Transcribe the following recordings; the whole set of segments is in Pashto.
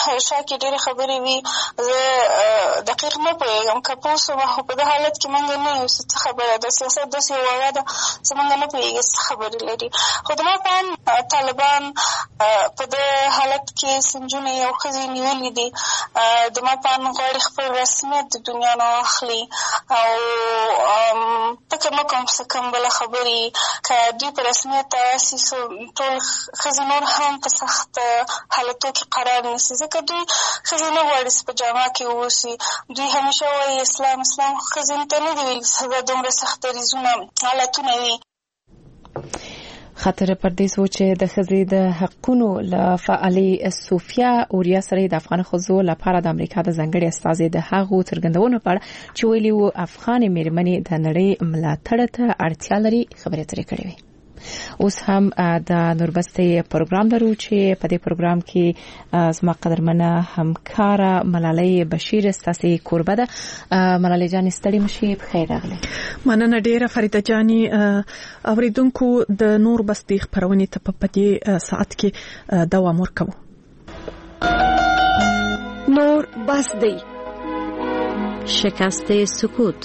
شا کې ډېرې خبرې وي زه دقیق نه پوهېږم که پوه شوم خو په دې حالت کې موږ نه یو څه خبره ده سیاست داسې یوه وړه ده چې موږ نه پوهېږو څه خبرې لري خو زما په اند طالبان په دې حالت کې نجونې او ښځې نیولي دي زما په اند غواړي خپل رسمیت د دنیا نه واخلي او فکر نه کوم څه کوم بله خبرې که دوی په رسمیت راسي ټول ښځې نور هم په سخت حالتو کې قرار نیسي ځکه دوی ښځې نه غواړي چې په جامه کې واوسي دوی همیشه وایي اسلام ښځې ته نه دي ویلي چې دومره سخت دریځونه حالتونه وي. خاطر پردیس و چې د ښځې د حقونو له فعالې صوفیا اوریا سره د افغان ښځو لپاره د امریکا د ځانګړي استازي د هغو څرګندونو په اړه چې ویلي وو افغان میرمنې د نړۍ ملاتړ ته اړتیا لري خبرې ترې کړې وي. اوس هم د نوربستې پروګرام لرو چې په دې پروګرام کې زما قدرمنه همکاره ملالۍ بشیر ستاسو کوربه ده. ملالۍ جان ستړي مشي په خیر راغله. مننه ډیره فریده جاني. اوریدونکو د نوربستې خبرونه ته په دې ساعت کې دوام ورکوي. نوربستې شکست سکوت.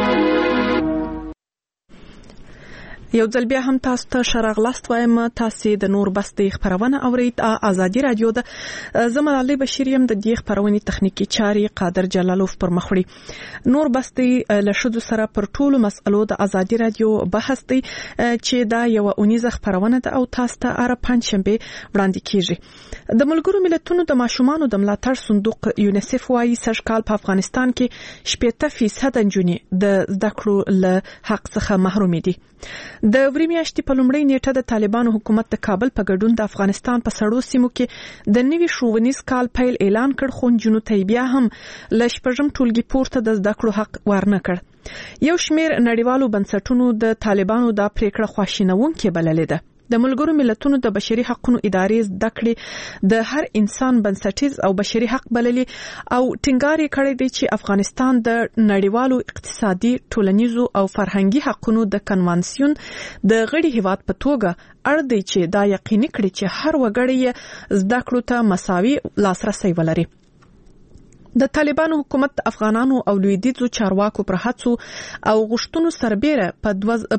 یو ځل بیا هم تاسو ته شراغلاست وایم. تاسو د نوربستې خبرونه اورید. آزادي رادیو د زمالالۍ بشیریم د دې خبرونې تخنیکی چاري قادر جلالوف پر مخړي. نوربستې له شذو سره پر ټولو مسئلو د آزادي رادیو بحث دی چې دا یو اونیزه خبرونه ده او تاسو ته اره پنځشنبه وړاندې کیږي. د ملګرو ملتونو د ماشومانو د ملاتړ صندوق یونیسف وايي سږ کال په افغانستان کې 80% نجونې د زده کړو له حق څخه محروم دي. د وریمیاشتې په لومړۍ نیټه د طالبانو حکومت د کابل په ګډون د افغانستان په سړو سیمو کې د نوي ښوونیز کال پیل اعلان کړ خو نجونو ته بیا هم ل شپږم ټولګي پورته د زده کړو حق ورنه کړ. یو شمېر نړیوالو بنسټونو د طالبانو دا پریکړه خواشینونکې بللې ده. د ملګرو ملتونو د بشري حقوقو ادارې زده کړې د هر انسان بنسټیز او بشري حق بللي او ټینګار کړی دی چې افغانستان د نړیوالو اقتصادي ټولنیزو او فرهنګي حقوقو د کنوانسیون د غړي هیواد په توګه اړ دی چې دا یقیني کړي چې هر وګړی زده کړو ته مساوي لاسرسي ولري. د طالبانو حکومت افغانانو او لویدیځو چارواکو پر هڅو او غوښتنو سربېره په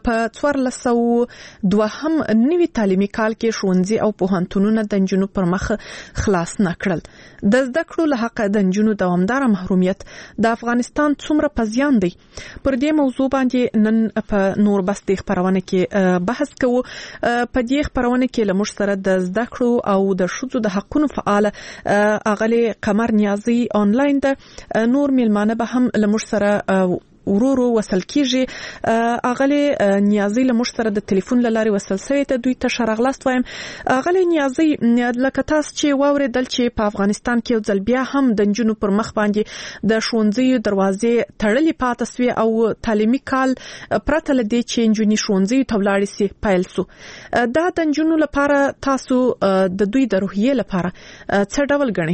1402 نوي تعلیمي کال کې ښوونځي او پوهنتونونه د نجونو پر مخ خلاص نه کړل. د زده کړو له حق د نجونو دوامدار محرومیت د افغانستان څومره په زیان دی. پر دې موضوع باندې نن په نوربستې خبرونه کې بحث کوو. په دې خبرونه کې لمر سره د زده کړو او د ښځو د حقوقو فعال اغلی قمر نیازي آنلاین ده. نور میلمانه به هم لمر سره ورورو وصل کیږي. اغلی نیازي لمر سره د ټلیفون لاري وصل سوی ته دوی ته شراغلاست وایم. اغلی نیازي لکه تاسو چې واوریدل چې په افغانستان کې یو ځل بیا هم د نجونو پر مخ باندې د ښوونځي دروازې تړلې پاتې سوې او تعلیمي کال پرته لدې چې نجونې ښوونځي ته ولاړې سي پیل سو. دا د نجونو لپاره تاسو د دوی د روحیې لپاره څه ډول ګڼئ؟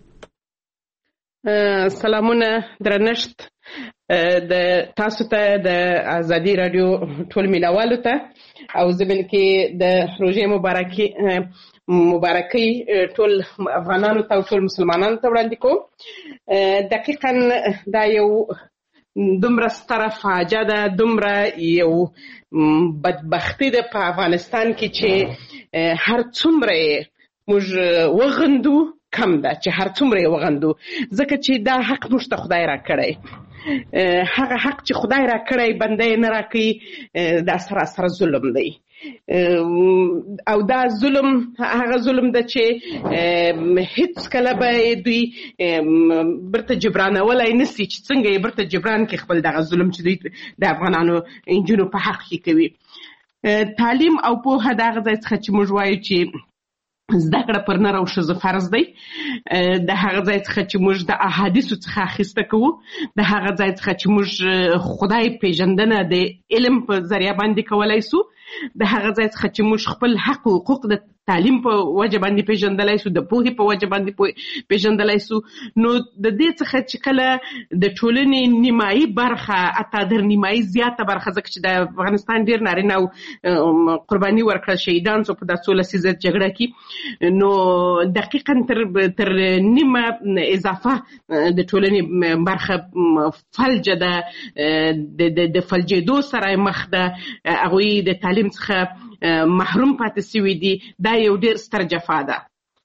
سلامونه درنښت د تاسو ته د آزادي رادیو ټول ملوالو ته او زمين کې د روزي مبارکي ټول افغانانو ته او ټول مسلمانانو ته وړاندې کوم. دقیقاً دا یو دومره ستره فاجعه ده، دومره یو بدبختی ده په افغانستان کې چې هر څومره موږ وغندو کم ده، چې هر څومره وغندو، ځکه چې دا حق موږ ته خدای را کړی. هغه حق چې خدای را کړی بنده نه را کوي، دا سراسر ظلم دی. او دا ظلم هغه ظلم ده چې هیڅ کله به دوی برته جبرانولای نسی، چې څنګه یې برته جبران کې خپل دغه ظلم چې دوی د افغانانو انجونو په حق کې کوي. تعلیم او پوهه دغه ځای څخه چې موږ وایو چې زده کړه پر نر او ښځه فرض دی، د هغه ځای څخه چې موږ د احادیثو څخه اخیسته کوو، د هغه ځای څخه چې موږ خدای پیژندنه د علم په ذریعه باندې کولای سو، د هغه ځای څخه چې موږ خپل حق او حقوق د تعلیم په وجه باندې پیژندلای سو، د پوهې په وجه باندې پیژندلای سو. نو د دې څخه چې کله د ټولنې نیمایي برخه اته در نیمایي زیاته برخه ځکه چې د افغانستان ډیر نارینه او قرباني ورکړل شهیدان سو په د 16 لسیزه جګړه کې، نو دقیقاً تر نیمه اضافه د ټولنې برخه فلجه ده، د فلجېدو سره مخ ده، هغوی د تعلیم څخه محروم پاتې شوي دي. دا یو ډیر ستر جفا ده.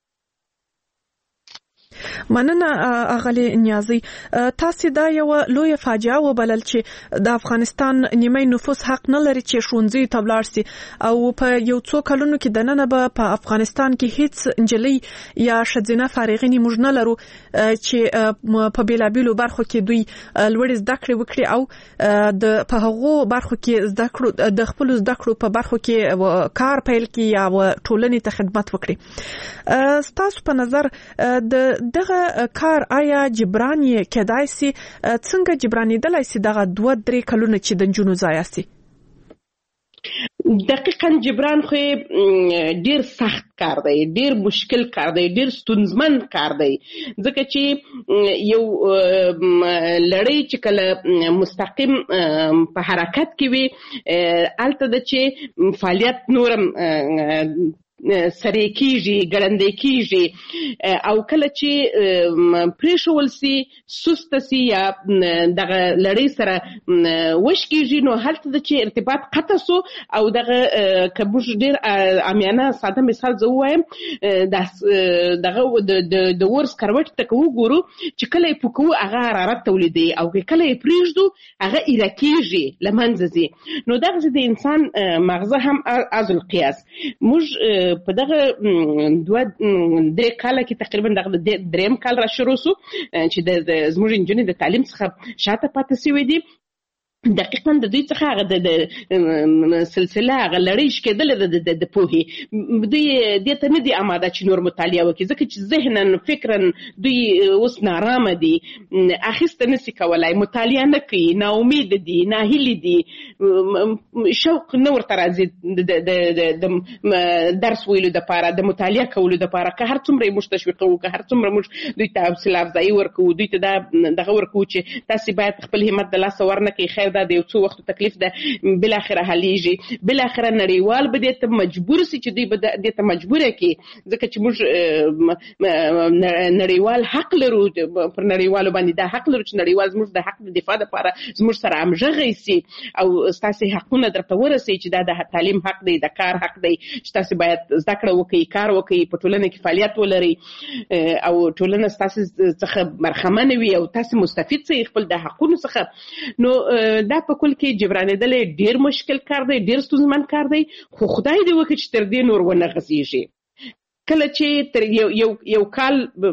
مننه اغلی نیازی. تاسو دا یو لوی فاجعه وبلل چې د افغانستان نیمه نفوس حق نه لري چې ښوونځي ته ولاړ شي، او په یو څو کلونو کې دننه به په افغانستان کې هیڅ انجلۍ یا ښځینه فارغینې موږ نه لرو چې په بیلابیلو برخو کې دوی لوړ زده کړې وکړي او په هغو برخو کې زده کړو د خپل زده کړو په برخو کې کار پیل کړي یا ټولنې ته خدمت وکړي. تاسو په نظر دغه کار آیا جبران یې کېدای سي؟ څنګه جبرانېدلای سي دغه 2-3 کلونه چې د نجونو ضایع سي؟ دقیقاً جبران خو ډیر سخت کار دی، ډیر مشکل کار دی، ډیر ستونزمن کار دی، ځکه چې یو لړۍ چې کله مستقیم په حرکت کې وي الته د چې فعالیت نورم سری کیږي، ګړندې کیږي، او کله چې پریښول سي سست سي یا دغه لړۍ سره وش کیږي نو هلته د چې ارتباط قطع سو او دغه کبوش ډیر عامیانه ساده مثال زه وایم دغه د ورس کروټ ته وګورو چې کله یې پکو هغه حرارت تولیدي او کله یې پریږدو هغه ایرکیږي لمنځه ځي. نو دغه د انسان مغزه هم از القياس. موږ په دغه 2-3 کال کې تقریبا دغه دریم کال را شروع سو چې د زموږ انجونې د تعلیم څخه شاته پاتې شوې دي. دقیقاً د دوی څخه هغه د سلسله هغه لړۍ شکېدله د پوهې دوی دې ته نه دي آماده چې نور مطالعه وکړي، ځکه چې ذهنا فکرا دوی اوس نارامه دي، اخیسته نسي کولای، مطالعه نه کوي، ناامید دي، ناهیلي دي، شوق نه ورته راځي د درس ویلو دپاره، د مطالعه کولو دپاره. که هر څومره یې موږ تشویقوو، که هر څومره موږ دوی ته حوصله افزایي ورکوو، دوی ته دغه ورکوو چې تاسې باید خپل همت د لاسه ورنکړئ، خیر دا د یو څو وختو تکلیف ده، بالاخره حلیږي، بالاخره نړیوال به دې ته مجبور سي چې دوی به دې ته مجبوره کړي، ځکه چې موږ نړیوال حق لرو، پر نړیوالو باندې دا حق لرو چې نړیوال زموږ د حق د دفاع لپاره زموږ سره همغږی سي او ستاسې حقونه درته ورسوي چې دا د تعلیم حق دی، د کار حق دی، چې تاسې باید زده کړه وکړئ، کار وکړئ، په ټولنه کې فعالیت ولرئ او ټولنه ستاسې څخه برخمنه وي او تاسې مستفید سئ خپل د حقونو څخه. نو دا په کل کې جبرانېدل ډیر مشکل کار دی، ډیر ستونزمن کار دی، خو خدای دې وکړي چې تر دې نور ونه غځېږي. کله چې تر یو کال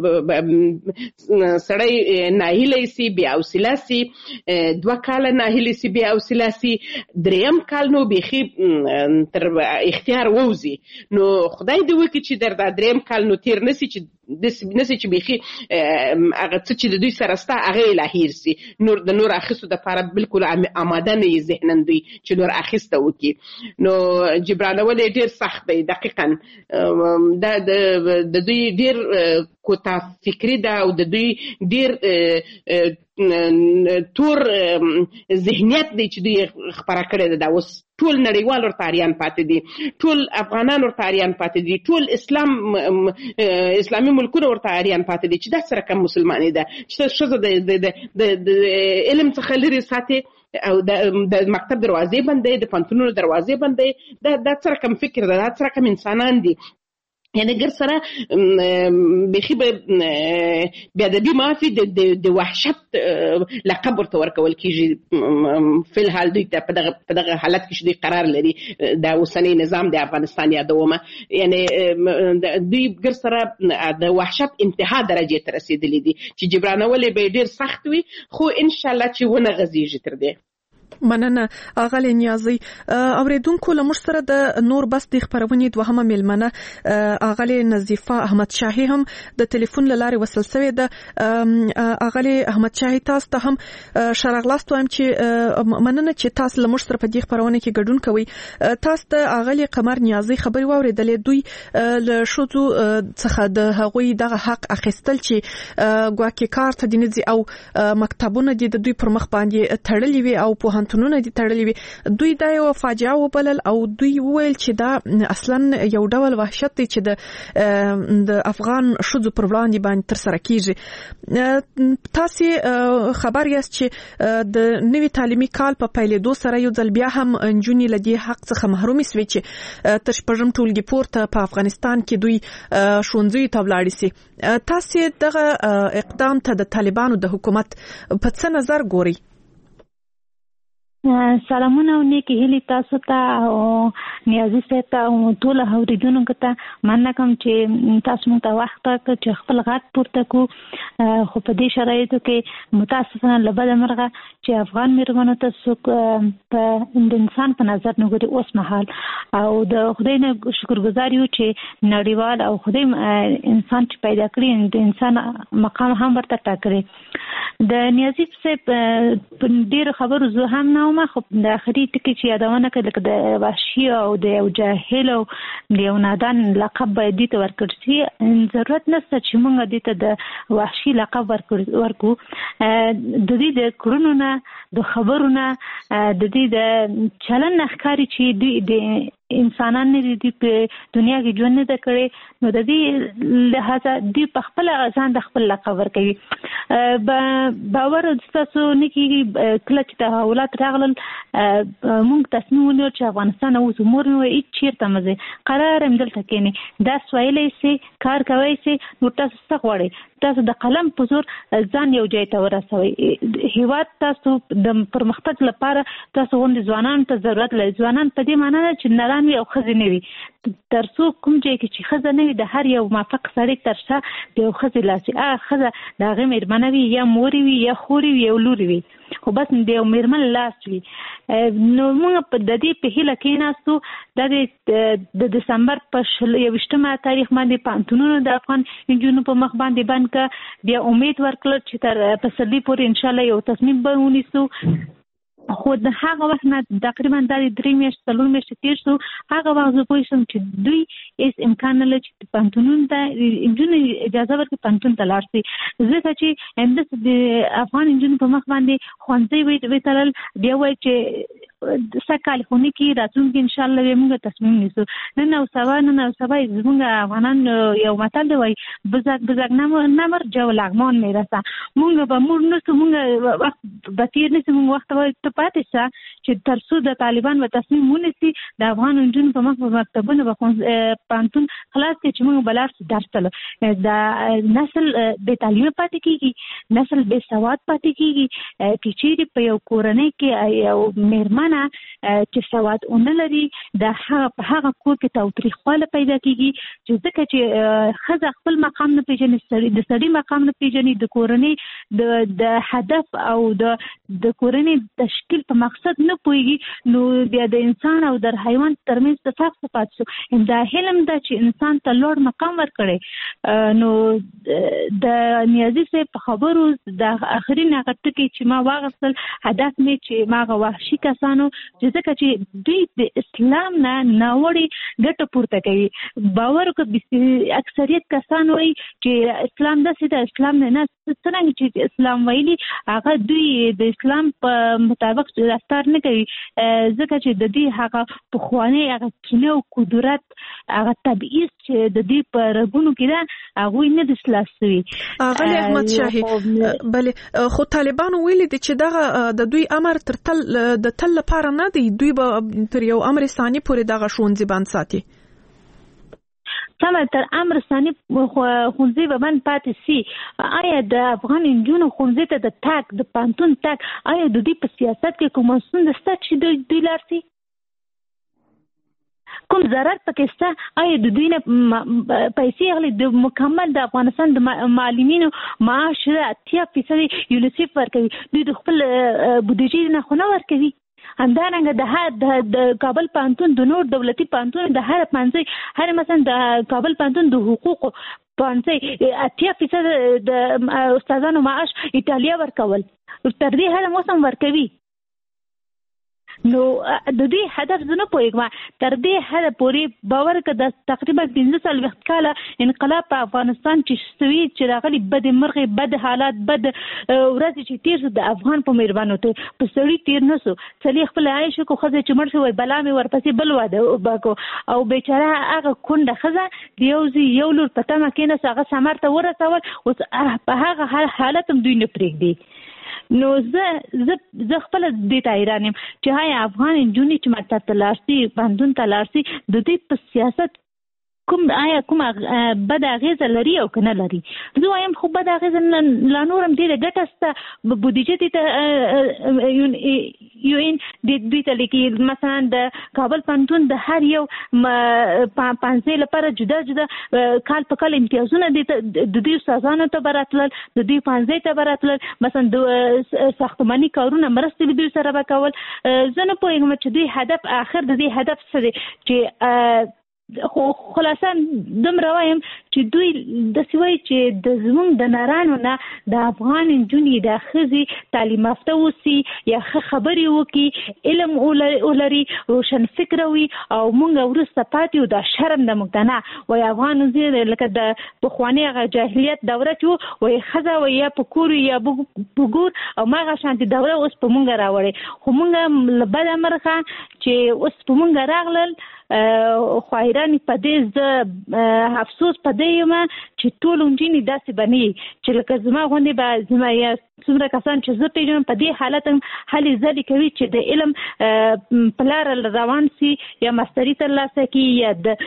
سړی ناهیلی سي، بې حوصله سي، 2 کاله ناهیلی سي، بې حوصله سي، 3م کال نو بیخي تر اختیار ووځي. نو خدای دې وکړي چې در دا 3م کال نو تیر نسي چې بیخي هغه څه چې د دوی سره سته هغه یې لا هیر سي، نور د نور اخیستو دپاره بالکل آماده نه یي ذهنا دوی چې نور اخیسته وکړي. نو جبرانول یې ډېر سخت دی. دقیقا دا د دوی ډیر کوتا فکری ده او د دوی ډیر تور ذهنیت دی چې دوی خپره کړی ده. دا اوس ټول نړیوال ورته اریان پاتې دي، ټول افغانان ورته اریان پاتې دي، ټول اسلامي ملکونه ورته اریان پاتې دي چې دا سره کم مسلمانې ده چې ښځه د علم څخه لرې ساتي او د مکتب دروازې بندوي، د پوهنتونونو دروازې بندوي. دا سره کم فکر ده، دا سره کم انسانان دي. یعنی ګر سره بخي بیا د دې معافي د وحشت لقب ورته ورکول کیږي. فل حال دوی ته په دغه حالت کې دوی قرار لري د اوسنی نظام د افغانستان یادومه. یعنی دوی ګر سره د وحشت انتها درجه ته رسیدلې دي چې جبرانول به ډیر سخت وي، خو ان شاء الله چې ونه غزيږي تر دې. مننه اغلی نیازي. اوریدونکو له موږ سره د نور بس د خبرونې دوهمه ملمنه اغلی نظیفه احمد شاهي هم د ټلیفون لاره وصل شوې ده. اغلی احمد شاهي تاسو ته هم شرغلاست وایم چې مننه چې تاسو له موږ سره په دې خبرونه کې ګډون کوي. تاسو ته اغلی قمر نیازي خبري واوریدلې دوی له شوزو څخه د هغوی دغه حق اخیستل چې ګواکې کار ته دینځي او مکتبونه د دوی پر مخ باندې تړلې وي او په تونونه دي تړلې وي. دوی دا یو فاجعه وبلل او دوی وویل چې دا اصلا یو ډول وحشت دی چې د افغان شذو پر وړاندې باندې تر سره کیږي. تاسو خبر یاست چې د نوي تعلیمي کال په پیلېدو سره یو ځل بیا هم انجونی لدی حق څخه محرومي سوي چې تر شپږم ټولګي پورته په افغانستان کې دوی ښوونځي ته ولاړ سي. تاسو دغه اقدام ته د طالبانو د حکومت په څه نظر ګوري؟ سلامونه او نیکی هیلې تاسو ته او نیازي صاحب ته او ټول اوریدونکو ته مننه کوم چې تاسو موږ ته وخت راکړ چې خپل غږ پورته کړو. خو په دې شرایطو کې متاسفانه له بده مرغه چې افغان مېرمنو ته څوک په د انسان په نظر نه ګوري اوس مهال او د خدای نه شکرګزار یو چې نړیوال او خدای انسان چې پیدا کړی د انسان مقام هم ورته ټاکلی. د نیازي صاحب ډېر خبرو زه هم نه ما خو د اخري ټکی چې یادونه کړل لکه د وحشي او د یو جاهل او د یو نادان لقب باید دې ته ورکړل شي. ضرورت نشته چې موږ دې ته د وحشي لقب ورکو. د دې د کړنو نه د خبرو نه د دې د چلن ښکاری چې د انسانان نه دي په دنیا کې ژوند نه کړي نو د دې لہذا دی په خپل ځان د خپل لقب ورکوي. باور تاسو نه کیږي کله چې تحولات راغلل موږ تصمیم ونیو چې افغانستان اوس عمر نو هیڅ چیرته مزه قرار هم دلته کېنی دا سوالې سي کار کوي سي نو تاسو څه غواړئ؟ تاسو د قلم په زور ځان یو ځای ته ورسوي. هیواد تاسو د پرمختګ لپاره تاسو غوښتل ځوانان ته ضرورت لري. ځوانان په دې معنی چې نران وي او خزې نه وي. ترڅو کوم ځای کې چې خزه نه وي د هر یو موافق سړی ترشا د یو خزې لاسي خزه د هغه مېرمنه وي یا مور وي یا خور وي یا لور وي خو بس د یو مېرمن لاس وي. نو موږ په د دې په هیله کې ناستو د دسمبر په 21 تاریخ باندې پانتونونو د افغان انجونو په مخ باندې باندې بیا امید ورکړل چې تر پسرلي پورې ان شاء الله یو تصمیم به ونیسو. خو د هغه وخت نه تقریبا د 3 میاشتې 4 میاشتې تیر شو. هغه وخت زه پوه شوم چې دوی هیڅ امکان نه لري چې پانتونون ته انجونو اجازه ورکړي پانتون ته لاړ شي. ځکه چې همداسې د افغان انجونو په مخ باندې ښوونځي وتړل بیا وایي چې سکهال خونې کې راتلونکي ان شاء الله موږ تصمیم نیسو. نن او سبا زموږ افغانان یو متل دی وایي بزګ نمر جو لغمان میرسه. موږ به موږ نسو موږ وخت به تیر نسو موږ وخت به پاتې شه چې ترڅو د طالبان به تصمیم ونیسي د افغان انجونو په مخ مکتبونه به پانتون خلاص کړي چې موږ بلار درسلو. د نسل بې تعلیمه پاتې کیږي نسل بې سواد پاتې کیږي چې چیرې په یو کورنۍ کې یو مېرمن چې سواد اون لري د هغه کور کې تاوتریخواله پیدا کیږي چې ځکه چې خزه خپل مقام نه پیژني د سړي مقام نه پیژني د کورنۍ د هدف او د کورنۍ تشکیل په مقصد نه پوهیږي نو بیا د انسان او د حیوان ترمنځ تفاوت پاتې شو. دا علم دا چې انسان ته لوړ مقام ورکړي. نو د نیازي صاحب په خبرو د اخرین هغه ټکی چې ما واغستل هدف می چې ما وحشي کسانو چې ځکه چې دوی د اسلام نه ناوړي ګټه پورته کوي. باور وکړئ اکثریت کسان وایي چې اسلام داسې د اسلام نه څنګه چې اسلام ویلي هغه دوی د اسلام په مطابق رفتار نه کوي ځکه چې د دې هغه پخوانی هغه کینه او قدرت هغه تبعیض چې د دې په رګونو کې ده هغه نه د سلاسوي. غلی احمد شاهي بله خو طالبان ویلي دي چې دغه د دوی امر تر تل لپاره نه دی. دوی به تر یو امر ثاني پورې دغه ښوونځي باندې ساتي. سمه تر امر ثاني ښوونځي به باندې پاتې سي. آیا د افغان انجونو ښوونځي ته د تاک د پانتون تاک آیا د دې په سیاست کې کوم څه شته چې دوی لار سي؟ کوم ضرر پکې شته آیا د دوی نه پیسې اخلي د مکمل د افغانستان د معلمینو معاش 80% یونیسف ورکوي دوی د خپل بودیجې نه خو نه ورکوي همدارنګه د کابل پوهنتون د نور دولتي پوهنتون د هر مثلا د کابل پوهنتون د حقوقو پوهنځي 80% د استادانو معاش ایټالیا ورکول تر دې هر موسم ورکوي نو د دې هدف زنه پوهیږم تر دې هر پوری باور کده تقریبا 15 وخت کاله انقلاب په افغانستان چې سوي چې راغلي بد مرغي بد حالات بد ورځ چې تیر د افغان په مهربانو ته په سړی تیر نسو چلی خپل عايش کو خزه چې مرشي وای بلا مې ورپسې بل واده باکو او بیچاره هغه کونډه خزه یو لور پته ما کینه هغه سمارته ورسول او په هغه حالت هم دوی نه پرېږدي نو زه خپل د تایرانم چې هاي افغان جونی چې ماته تلارسي باندون تلارسي د دې په سیاست کوم بد اغیزه لري او کنه لري زه وایم خو بد اغیزه لا نورم دې ګټه است بودیجه ته یو ان د دوی ته لیکي مثلا د کابل پوهنتون د هر یو پانځه لپاره جدا کال په کال امتیازونه د دې استادانو ته براتل د دې پانځه ته براتل مثلا د ساختماني کارونه مرستې د دوی سره وکول زه نه پوهیږم چې د هدف اخر د دې هدف څه دی چې خو خلاصا دومره وایم چې دوی د سوي چې د زمونږ د نارانو نه د افغان جونی د خزي تعلیم یافته وسی یا خبري وکي علم ولري روشن فکر وي او مونږ ورسته پاتې د شرم د مقتنع وای افغان زیر لکه د بخوانی غ جاهلیت دوره چې وای خزه وای یا پکور یا بګور او ماغه شانتي دوره اوس په مونږ راوړي خو مونږ بد امرخه چې اوس په مونږ راغلل خواهرانی په دې ز افسوس په دې ما چې ټول انجینی داسې بني چې لکه زما غوندي به زما یا څومره کسان چې زه پیژنم په دې حالت هلي ځلې کوي چې د علم پلار روان سي یا ماستری ترلاسه کوي یا د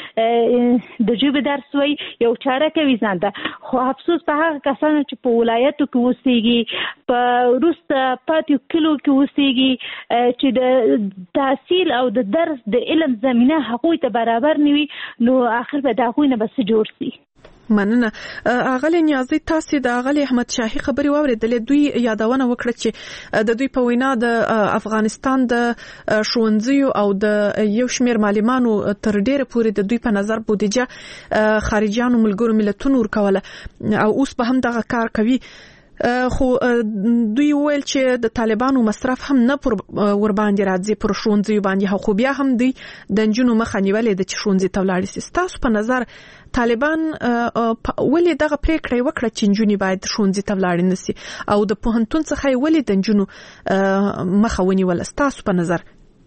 ژبې درس وي یو چاره کوي ځان ته خو افسوس په هغه کسانو چې په ولایتو کې اوسېږي په وروسته پاتې کلو کې اوسېږي چې د تحصیل او د درس د علم زمینه حقوق ته برابر نوي نو آخر به دا غوینه بس جوړ سي مننه اغلی نیازی تاسو د اغلی احمد شاهي خبري واوریدلې دوی یادونه وکړه چې د دوی په وینا د افغانستان د شونځیو او د یو شمیر معلمانو تر ډیره پورې د دوی په نظر بودیجه خارجيانو ملګرو ملتونو ورکوله او اوس به هم دغه کار کوي خو دوی ویل چې د طالبانو مصرف هم نه پر ور باندې راځي پر شونځي باندې خو بیا هم دوی د جنونو مخه نیولې د شونځي تولاړي سیستاسو په نظر طالبان ولې دغه پریکړه وکړه چې جنونی باید شونځي تولاړي نسی او د پوهنتون څخه ولې د جنونو مخه ونیول تاسو په نظر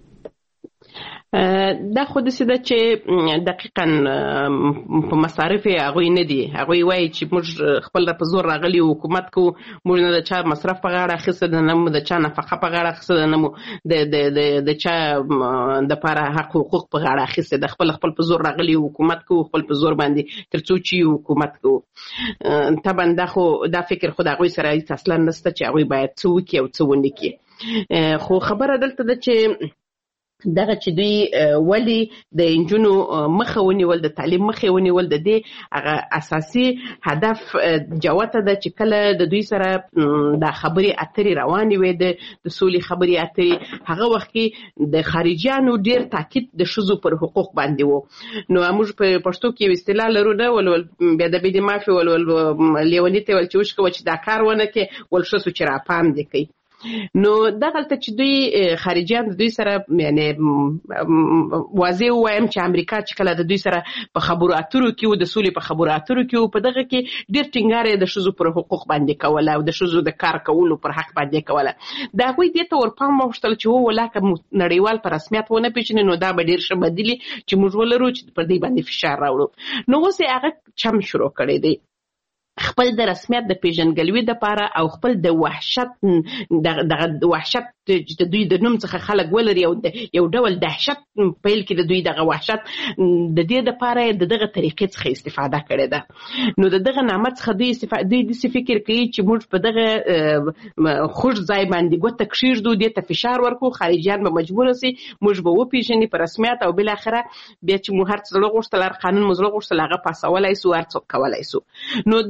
دا خود سیده چې دقیقاً په مصارف هغه نه دي هغه وایي چې موږ خپل په زور راغلي حکومت کو موږ نه د چا مصرف په غاړه اخیسته د نه د چا نفقه په غاړه اخیسته د نه د چا د لپاره حقوق په غاړه اخیسته د خپل په زور راغلي حکومت کو خپل په زور باندې ترڅو چې حکومت کو طبعا دا فکر خو هغه سره اصلا نسته چې هغه باید څه وکړي او څه ونه کړي خو خبره دلته ده چې دغه چې دوی ولی د انجونو مخه ونیول د تعلیم مخه ونیول د دې هغه اساسي هدف جوته ده چې کله د دوی سره د خبري اترې روانې وي د سولې خبري اترې هغه وخت کې د خارجيانو ډیر تاکید د شذو پر حقوق باندې وو نو موږ په پښتو کې اصطلاح لرو نه ول بیا د بيد مافي ول لیونیته ول چې وشکو چې دا کار ونه کې ول شسو چې را پام دي کوي نو دغلته چې دوی خارجيان دوی سره یعنی واضح وایم چې امریکا چې کله د دوی سره په خبرو اترو کې او د سولې په خبرو اترو کې په دغه کې ډیر ټینګار د شذو پر حقوق باندې کوله او د شذو د کار کولو پر حق باندې کوله دا غوي د تور پام مشتل چې وو ولاکه نړیوال پر رسمیت ونه پیژنې نو دا به ډیر شبدلی چې موږ ولرو چې پر دې باندې فشار راوړو نو اوس هغه چم شروع کړی دی خپل د رسمیت د پیژنګلوي د لپاره او خپل د وحشت چې دوی د نوم څخه خلک ولري او یو ډول دهشت پیل کې د دوی دغه وحشت د دې لپاره دغه طریقې څخه استفاده کړې ده. نو دغه نعمت څخه دوی د فکر کوي چې موږ په دغه خوش ځای باندې ګوته کښیږدو، دې ته فشار ورکو، خارجيان به مجبور سي، موږ به وپیژني په رسمیت او بل اخره بیا چې مو هر څه غوښتل قانون مو غوښتل هغه پاسولای سو، هر څوک کولای سو. نو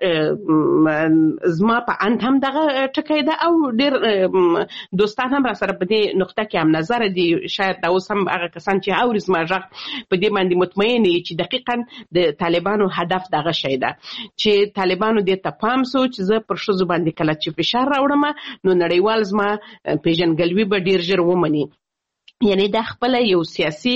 دغه زما په اند هم دغه ټکی ده او ډېر دوستان هم را سره په دې نقطه کې هم نظر دي. شاید دا اوس هم هغه کسان چې اوري زما غږ په دې باندې مطمئن دي چې دقیقاً د طالبانو هدف دغه شی ده چې طالبانو دې ته پام سو چې زه پر ښځو باندې کله چې فشار راوړم نو نړیوال زما پیژنګلوي به ډېر ژر ومني. یعنی دا خپل یو سیاسي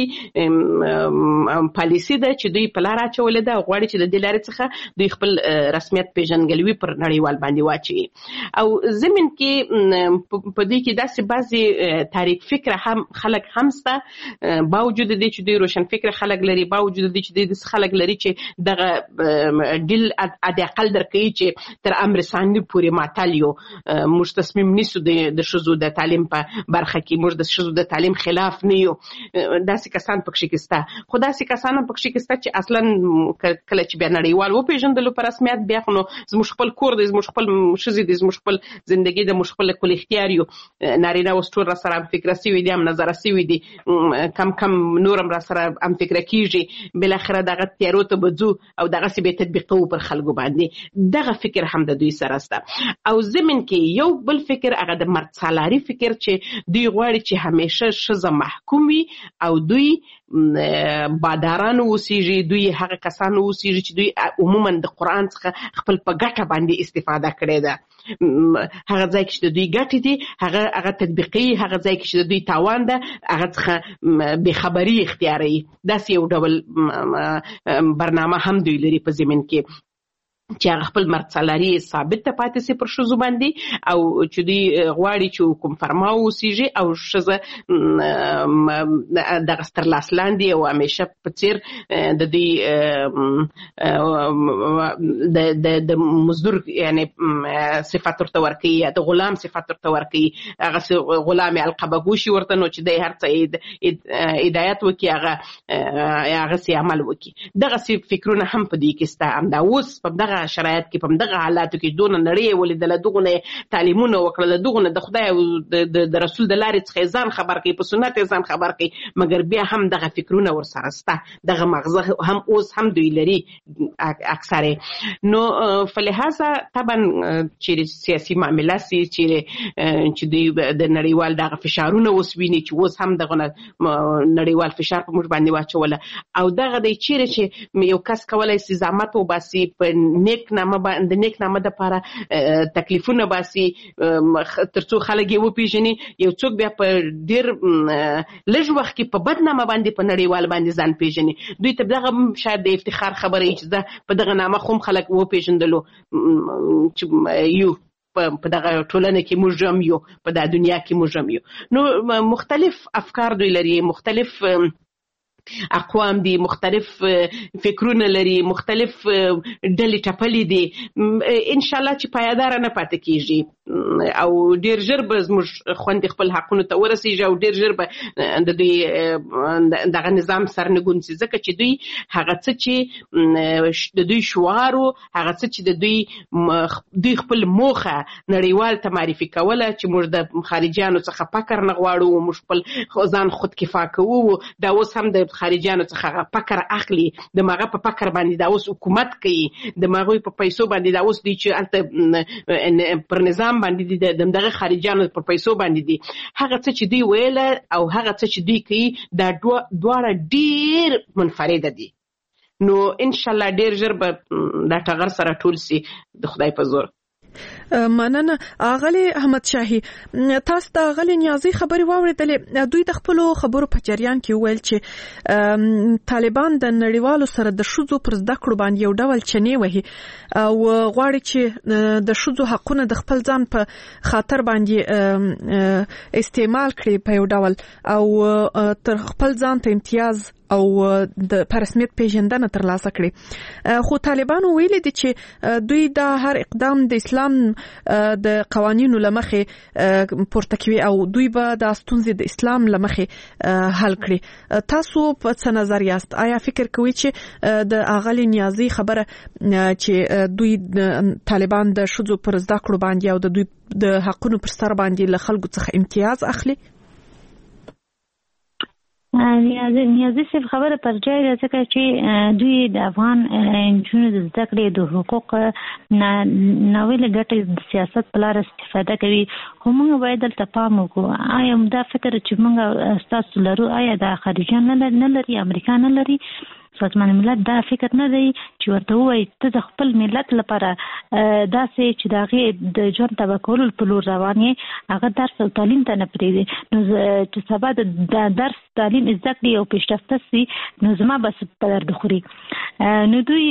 پالیسی ده چې دوی په لار اچولې ده او غواړي چې د دې لارې څخه دوی خپل رسمیت پیژنګلوي پر نړیوال باندې واچوي. او زمين کې په دې کې داسې بعضي تاریخ فکر هم خلک هم سته، باوجود دې چې دوی روشن فکر خلک لري، باوجود دې چې دوی خلک لري چې دغه ډیل د اقل درکې چې تر امر ثاني پورې ماتالیو موږ تصمیم نیسو د شذو د تعلیم په برخه کې، موږ د شذو د تعلیم خلاف نه یو. داسې کسان پکې کېسته، خو داسې کسان هم پکې کېسته چې اصلا کله چې بیا نړیوال وپېژندلو په رسمیت بیا خو نو زموږ خپل کور دی، زموږ خپل ښځې دي، زموږ خپل زندګي د موږ خپل کل اختیار یو. نارینه اوس ټول را سره هم فکره سوي دي، هم نظره سوي دي، کم کم نور هم را سره هم فکره کېږي. بالاخره دغه تیارو ته به ځو او دغسې به تطبیقوو پر خلکو باندې. دغه فکر هم د دوی سره سته. او زمین کې یو بل فکر هغه د مردسالاري فکر چې دوی غواړي چې همیشه ښځه محکوم وي او دوی باداران اوسېږي، دوی هغه کسان اوسېږي چې دوی عموما د قرآن څخه خپل په ګټه باندې استفاده کړې ده. هغه ځای کې چې د دوی ګټې دي هغه تطبیقي، هغه ځای کې چې د دوی تاوان ده هغه څخه بېخبري اختیاروي. داسې یو ډول برنامه هم دوی لري په زمین کې چې هغه خپل مردسالاري ثابت ته پاتې سي پر ښځو باندې، او چې دوی غواړي چې حکم فرما اوسېږي او ښځه دغه ستر لاس لاندې او همیشه په څېر د دوی د مزدور یعنی صفت ورته ورکوي یا د غلام صفت ورته ورکوي، هغه غلام القبه ګوشي ورته نو چې دی هر څه هدایت وکړي هغسې عمل وکړي. دغسې فکرونه هم په دې کې شته. همدا اوس په دغه شرایط کې په دغه حالاتو کې دونه نړۍ ولیدله، دغونه تعلیمونه وکړله، دغونه د خدای او د رسول د لارې څخه ځان خبر کوي، په سنت ځان خبر کوي، مګر بیا هم دغه فکرونه ورسره شته، دغه مغزه هم اوس هم دوی لري اکثره. نو فلهذا طبعا چې سیاسي معامله سي چې دوی د نړیوال دغه فشارونه اوس ویني چې اوس هم دغه نړیوال فشار په موږ باندې واچوله او دغه دی چیرې چې یو کس کولی سي زحمت وباسي په نیک نامه د نیک نامه دپاره تکلیفونه باسي تر څو خلک یې وپېژني، یو څوک بیا په ډېر لږ وخت کې په بد نامه باندې په نړیوال باندې ځان پېژني. دوی ته دغه شاید د افتخار خبره وي چې زه په دغه نامه خو هم خلک وپېژندلو چې یو په دغه ټولنه کې موږ هم یو، په دغه دنیا کې موږ هم یو. نو مختلف افکار دوی لري، مختلف اقوام دي، مختلف فکرونه لري، مختلف ډلې ټپلې دي. ان شاء الله چې پایدار نه پاتې کیږي او ډیر ژر به زموږ خوندې خپل حقونو ته ورسیږي او ډیر ژر به د دوی دغه نظام سرنګون سي، ځکه چې دوی هغه څه چې د دوی شعار او هغه څه چې دوی خپل موخه نړیوال ته معرفي کوله چې موږ د خارجيانو څخه فقر نه غواړو، موږ خپل ځان خود کفا کوو. دا اوس هم د خارجيانو څخه فقر اخلي، د ماغه په فقر باندې دا اوس حکومت کوي، د ماغه په پیسو باندې دا اوس دوی چې الته پر نظام باندې د دغه خارجيانو پر پیسو باندې دي. هغه څه چې دوی ویل او هغه څه چې دوی کوي دا دواړه ډیر منفرده دي. نو ان شاء الله ډیر ژر به دا ټغر سره ټول سي د خدای په زور. مننه اغلی احمد شاهي. تاسو د اغلی نیازي خبري واوریدلې، دوی د خپل خبرو په جریان کې ویل چې طالبان د نړیوالو سره د شذو پر زده کړو باندې یو ډول چنې وهي او غواړي چې د شذو حقونه د خپل ځان په خاطر باندې استعمال کړي په یو ډول او تر خپل ځان ته امتیاز او د رسمیت پیژندنه ترلاسه کړي. خو طالبانو ویلي دي چې دوی دا هر اقدام د اسلام د قوانینو لمخې پورته کوي او دوی به د ستونزې د اسلام لمخې حل کړي. تاسو په څه نظر یاست؟ آیا فکر کوئ چې د اغلی نیازي خبره چې دوی طالبان د شذو پر زده کړو باندې او د دوی د حقونو پر سر باندې له خلکو څخه امتیاز اخلي؟ نیازي صرف خبره پر ځای ده ځکه چې دوی د افغان نجونو د زده کړې د حقوق ناویل ګټې د سیاست په لار استفاده کوي. خو موږ باید دلته پام وکړو. آیا دا فکر چې موږ ستاسو لرو آیا د خارجيان نه لري، امریکا نه لري؟ سازمان ملت دا فکر نه دی چې ورته وایي ته د خپل ملت لپاره داسې چې د هغې د ژوند تباه کولو په لور روان یې، هغه درس او تعلیم ته نه پرېږدي. نو چې سبا د درس تعلیم زده کړي او پیشرفته سي نو زما بس په درد خوري. نو دوی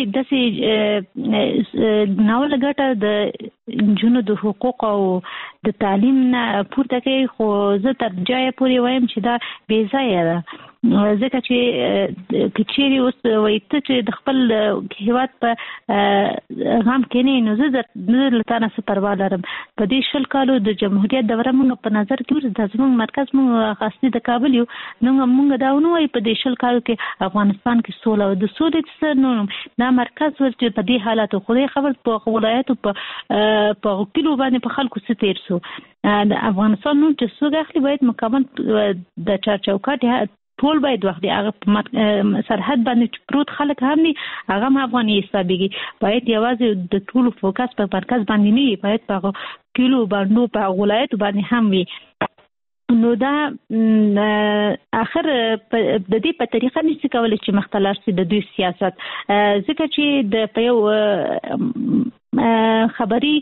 داسې ناوله ګټه د نجونو د حقوق او د تعلیم نه پورته کوي. خو زه تر ځایه پورې وایم چې دا بې ځایه ده، ځکه چې کچېرې اوس وایي ته چې د خپل هېواد په غم کې نه نو زه له تا نه څه پروا لرم. په دې 20 کالو د جمهوریت دوره موږ په نظر کې ورځ د زموږ مرکز موږ اصلي د کابل یو. نو موږ دا ونه وایي په دې 20 کالو کې افغانستان کې سوله او د سولې څه نو دا مرکز ور چې په دې حالاتو خو دې خبر په ولایتو په کلو باندې په خلکو څه تیر سو. د افغانستان نو چې څوک اخلي باید مکمل د چارچوکاټ ټول باید وخت هغه سرحد باندې پروت خلک هم نه هغه هم افغاني حسابيږي. باید یوازې د ټولو فوکس په مرکز باندې نه، باید په کلو باندې په ولایت باندې هم وي. نو دا اخر د دې په طریقه نشي کولای چې مختلف سي د دوی سیاست، ځکه چې د په یو خبري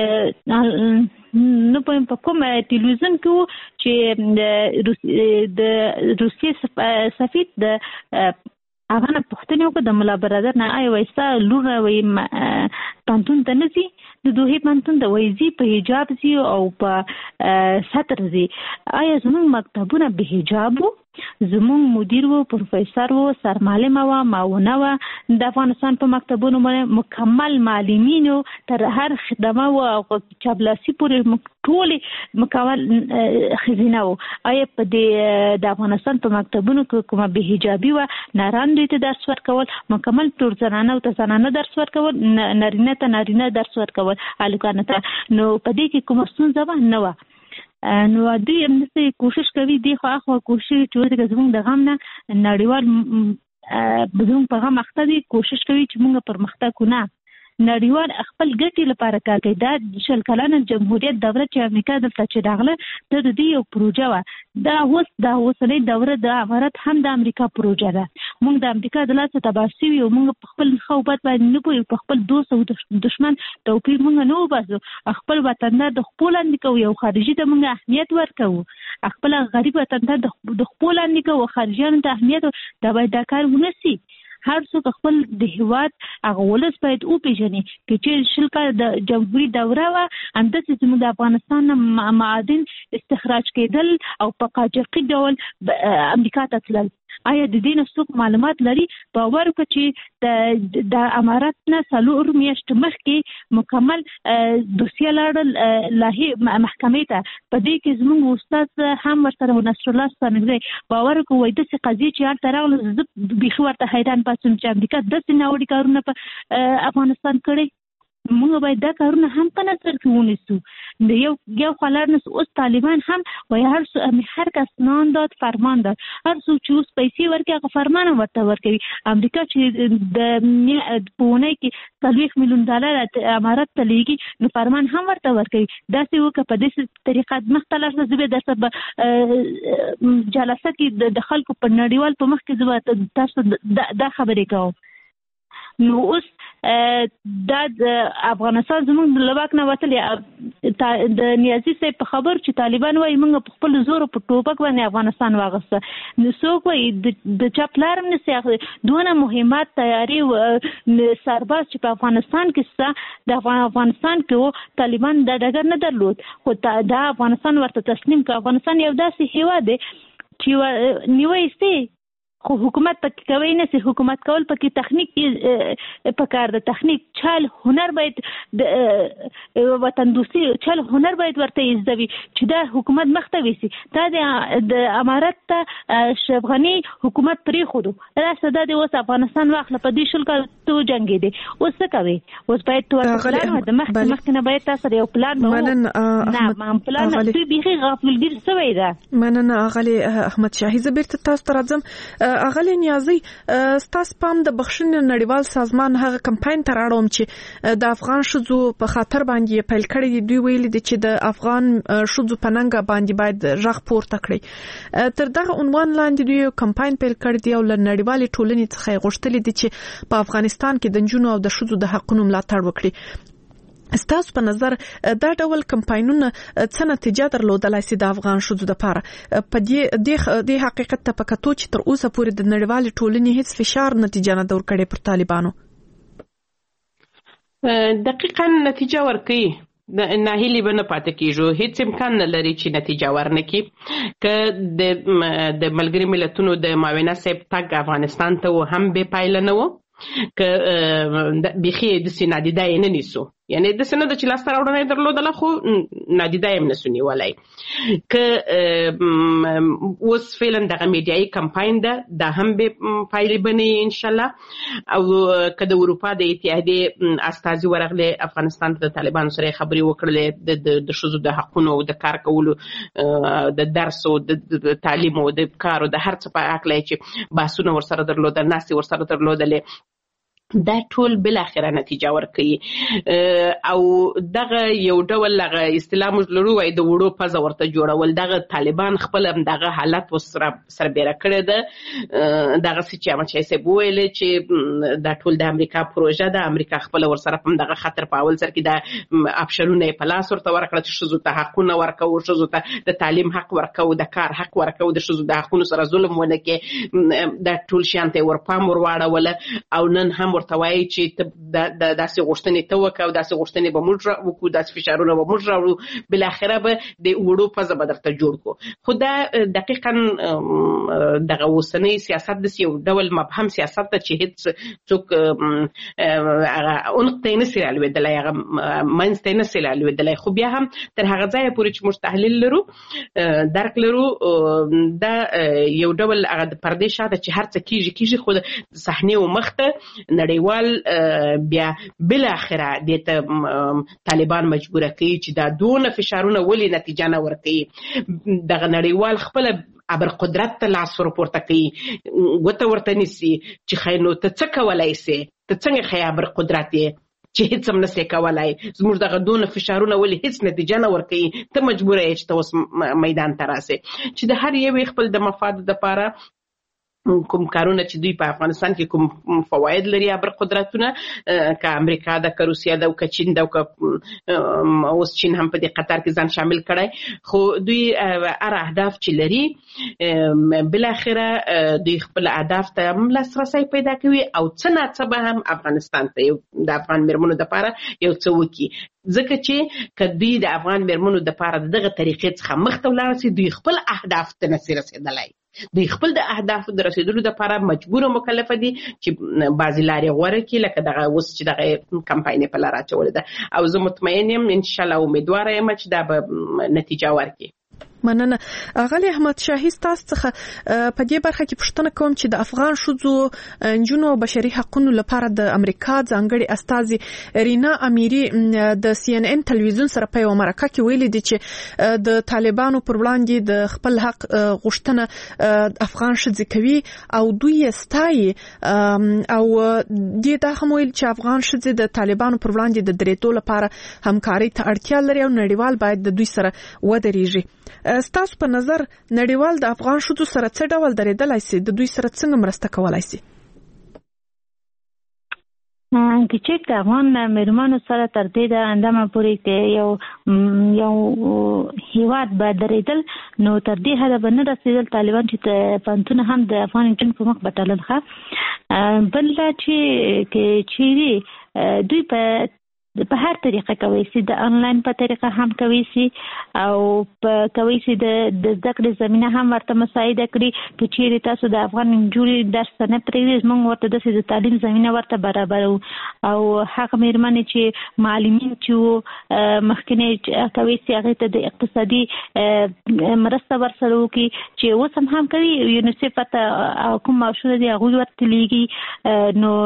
نو په کوم ټلویزیون کې چې د روسیې سفیر د هغه نه پوښتنه وکړه د ملا برادر نه آیا وایستا لور وایي پانتون ته نه ځي د دوی پانتون ته وایي ځي په حجاب ځي او په ستر ځي. آیا زموږ مکتبونه به حجاب وو؟ زموږ مدیر وو، پروفیسور وو، سرمعلم وو، معاونه وو. د افغانستان په مکتبونو باندې مکمل معلمین تر هر خدمه وو او چابلاسي پورې ټول مکمل خزینه وو. آیا په دې د افغانستان په مکتبونو کې کومه به حجابي وو؟ ناران دوی ته درس ورکول، مکمل ټول زنانه او ته زنانه درس ورکول، نارینه ته نارینه درس ورکول، الکانه ته. نو په دې کې کومه ستونزه نه وه. نو دوی هم داسې کوشش کوي دی خو هغه کوشش چې زموږ د غم نه نړیوال زموږ په غم اخته دي، کوشش کوي چې موږ پرمختګ ونه نړیوال خپل ګټې لپاره کار کوي. دا 20 کلنه جمهوریت دوره چې امریکا دلته چې راغله د دې یو پروژه و. دا اوسنۍ دوره د امارات هم د امریکا پروژه ده. موږ د امریکا د لاسه تباسي او موږ په خپل خوبات باندې نه پوي، په خپل دوست او دشمن توپیر موږ نه وباسو. خپل وطندار د خپل اندې کوي او خارجي ته موږ اهمیت ورکوو. خپل غریب وطندار د خپل اندې کوي او خارجيانو ته اهمیت دا باید دا کار ونسي. هر څوک خپل د هیواد هغه ولس باید او پیژني چې شلکه د جمهوریت دوره و اندسه زموږ د افغانستان معادن استخراج کېدل او په قاچاقي ډول امریکا ته تلل. آیا د دې نسوک معلومات لري؟ باور وکړئ چې د امارات نه 4 میاشتې مخکې مکمل دوسیه لاړل لاهي محکمې ته. په دې کې زموږ استاد هم ورسره نصر الله ستانګزی باور وکړئ د قضیې چې هر طرف زه بيخي ورته حیران پاتم چې امریکا داسې ناوړي کارونه په افغانستان کړي. موږ باید دا کارونه هم په نظر کې ونیسو. د یو خلارنس اوس طالبان هم وایي هر کس نان داد فرمان داد، هر څوک چې اوس پیسې ورکړي هغه فرمان ورته ورکوي. امریکا چې د پونه کې $40 میلیون امارات ته لیږي نو فرمان هم ورته ورکوي. داسې وکړه په دې طریقه مختلف زبې درته جلسه کې د خلکو په نړیوال په مخ کې زبې تاسو دا خبرې کوم. نو اوس دا افغانستان زموږ لواک نه وتلې د نیازي صاحب په خبر چې طالبان وايي موږ په خپل زور په ټوپک باندې افغانستان واغسته. نو څوک وايي د چپلارم نسي دونه مهمات تیاری سرباز چې په افغانستان کې د افغانستان کې طالبان د ډګر نه درلود خو دا افغانستان ورته تسلیم کړ. افغانستان یو داسې هیواد دی چې نیوي سي خو حکومت پکې کوي نه سي حکومت کول پکې تخنیک پکار د تخنیک چل هنر باید د وطن دوستي چل هنر باید ورته ایزدوي چې دا حکومت مخته ويسي دا د امارت ته افغاني حکومت پرې خودو راځه د اوس افغانستان واخله په دې شل کال جنگي دي اوس څه کوي اوس باید تو پلان د مخکنه باید تاسو یو پلان نه پلان دوی بيخي غافلګیر شوی دا مننه اغلی احمد شاهي زبیر تاسو ته راځم اغلی نیازي ستاسو پام د بخښنې نړیوال سازمان هغه کمپاین تر اړوم چې د افغان شذو په خاطر باندې پیل کړی دی ویل دي چې د افغان شذو پننګ باندې باید رغ پورته کړی تر دغه عنوان لاندې دوی کمپاین پیل کړی دی او ل نړیوال ټولنې څخه غوښتل دي چې په افغانستان کې د جنونو او د شذو د حقوقو ملاتړ وکړي ستاسو په نظر دا ډول کمپاینونه څه نتیجه درلودلای شي د افغان شذو لپاره په دې د حقیقت ته پکاتو چې تر اوسه پورې د نړیوال ټولنې هیڅ فشار نتیجه نه دور کړي پر طالبانو دقیقاً نتیجه ورکړي د ناهیلي بنه پاتې کیږي هیڅ امکان نه لري چې نتیجه ورنکي ک د ملګری ملتونو د معاونت صاحب تګ افغانستان ته هم به پایله نه و ک بخي د سینادیدا نه نیسو یعنی د سند چې لاس راوړنه درلودله خو نادیده هم نسونی ولای ک اوس فعلا دغه میډیایي کمپاین ده هم به پایلې بني ان شاء الله او که د اروپا د اتحادیې استازي ورغله افغانستان ته د طالبانو سره خبري وکړلې د شذو د حقوقو او د کار کولو د درس او د تعلیم او د کار او د هر څه په حق لای چې باسونه ورسره درلودل ناسي ورسره درلودل دا ټول بل اخره نتیجه ورکړي او دغه یو ډول لغه اصطلاح مجلرو وای د وړو پزه ورته جوړول دغه طالبان خپل دغه حالت وسره سربېره کړی ده دغه چې احمد شاه صاحب ویل چې دا ټول د امریکا پروژه ده امریکا خپل ورسره په دغه خطر په اول سر کې د اپشنونه په لاس ورته ورکړل چې شذو ته حقونه ورکوي شذو ته د تعلیم حق ورکوي د کار حق ورکوي د شذو د حقونو سره ظلم ونه کې د ټول شانته ورپام ورواړول او نن هم ورته وایي چې د داسې غوښتنې ته وکړو داسې غوښتنې به موږ وکړو داسې فشارونه به موږ راوړو بل اخره به د وړو پزه به درته جوړ کړو خو دا دقیقاً دغه اوسنی سیاست د یو ډول مبهم سیاست ته چې هیڅ څوک اونقطه نه سي رالوېدلی هغه منځته نه سي رالوېدلی خو بیا هم تر هغه ځایه پورې چې موږ تحلیل لرو درک لرو دا یو ډول هغه د پردې شاته چې هر څه کیږي خو د صحنې و مخته نړیوال بیا بل اخره د طالبان مجبور کوي چې دا دونه فشارونه ولې نتیجه نه ورکړي دغه نړیوال خپل ابر قدرت ته لاس ورپورته کوي ورته نسی چې خاینو ته څه کولای سي ته څنګه خیابر قدرت چې هیڅ هم نسي کولای زموږ دغه دونه فشارونه ولې هیڅ نتیجه نه ورکړي ته مجبور یې چې اوس میدان ته راسي چې د هر یو خپل د مفاد لپاره کوم کارونه چې دوی په افغانستان کې کوم فواید لري ابر قدرتونه که امریکا د که روسیا د که چین د که اوس چین هم په دې قطر کې ځان شامل کړی خو دوی ار اهداف چې لري بل اخره دوی خپل اهداف ته هم لاسرسی پیدا کوي او څه ناڅه به هم افغانستان ته د افغان میرمنو لپاره یو څه وکړي ځکه چې که دوی د افغان میرمنو لپاره دغه طریقې څخه مخته ولاړ شي دوی خپل اهداف ته نشي رسیدلی دوی خپل د اهداف د رسیدلو لپاره مجبور او مکلف دي چې بعضی لارې غوره کړي لکه دغه اوس چې دغه کمپاین په لار اچول ده او زه مطمئن یم ان شاء الله امیدوار یم چې دا به نتیجه ورکړي مننه اغلی احمد شاهي تاسو څخه په دې برخه کې پوښتنه کوم چې د افغان شذو جنونو بشري حقوقو لپاره د امریکا ځانګړي استازي رینا امیری د سی ان ان تلویزیون سره په مرکه کې ویلي دي چې د طالبانو پر وړاندې د خپل حق غوښتنه افغان شذې کوي او دوی ستایي او د دا هم ویل چې افغان شذې د طالبانو پر وړاندې د درېدو لپاره همکاري ته اړتیا لري او نړیوال باید د دوی سره ودرېږي ستاسو په نظر نړیوال د افغان شذو سره څه ډول درېدلای شي د دوی سره څنګه مرسته کولای شي چې د افغان میرمنو سره تر دې د اندامه پورې کې یو هیواد به درېدل نو تر دې حده به نه رسېدل طالبان چې پنځونه هم د افغان جن په مخ بټلل ښه بل چې دوی په په هر طریقه کوي سي د انلاین په طریقه هم کوي سي او په کوي سي د زده کړې زمينه هم ورته مساعده کړي چې چیرې تاسو د افغان نجونې درس نه پرېږدئ موږ ورته د تعلیم زمينه ورته برابرو او هغه مېرمنې چې معلمین چې مخکنی کوي سي هغه ته د اقتصادي مرسته ورسره وکړي چې اوس هم کوي یونیسف ته کوم معاشونه دي هغه ورته لیږي نو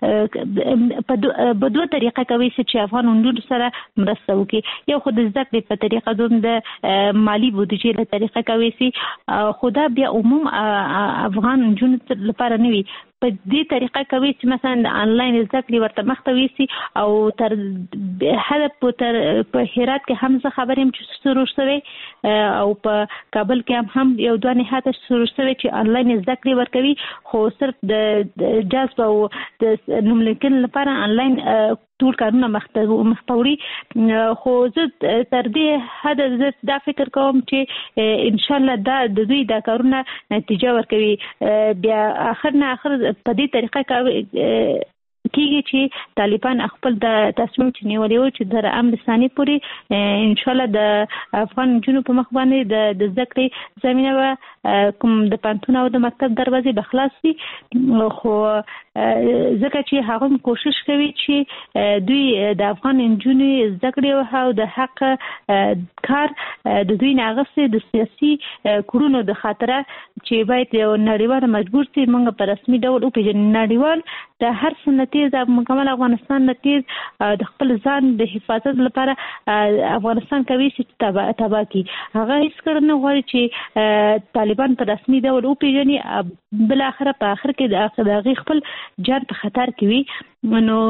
په دوه طریقه کوي چې افغان نجونو سره مرسته وکړي یو خو د زده کړې په طریقه دوم د مالی بودیجې له طریقه کوي سي خدا بیا عموم افغان نجونو لپاره نه وي په دې طریقه کوي چې مثلا انلاین زده کړې ورته مخته وي او تر هدف په هرات کې هم څه خبرې چې شروع شوه او په کابل کې هم یو دوه نهاته شروع شوه چې انلاین زده کړې ورکوي خو صرف د جذب او د نوملیکن لپاره انلاین ټول کارونه مختوري خو زه تر دې حد دا فکر کوم چې ان شاء الله دا د دوی دا کارونه نتیجه ورکوي بیا اخر نه اخر په دې طریقه کېږي چې طالبان خپل د تصمیم چې نیولې و چې تر امر ثاني پورې ان شاء الله د افغان جنوب په مخ باندې د زده کړې زمينه و کوم د پانتون او د مکتب دروازې بخلاص دي خو ځکه چې هغه کوشش کوي چې دوی د افغان جنوب زده کړې او د حق کار د دوی ناغسته د سیاسي کورونو د خاطره چې باید یو نړیوال مجبور سي موږ په رسمي ډول او په نړیوال د هر سنتیز د مکمل افغانستان نتیز د خپل ځان د حفاظت لپاره افغانستان کوي چې تبا کی هغه هیڅ کړنه غواړي چې طالبان په رسمي ډول او پیژني بل اخر په اخر کې د خپل جان په خطر کې وي نو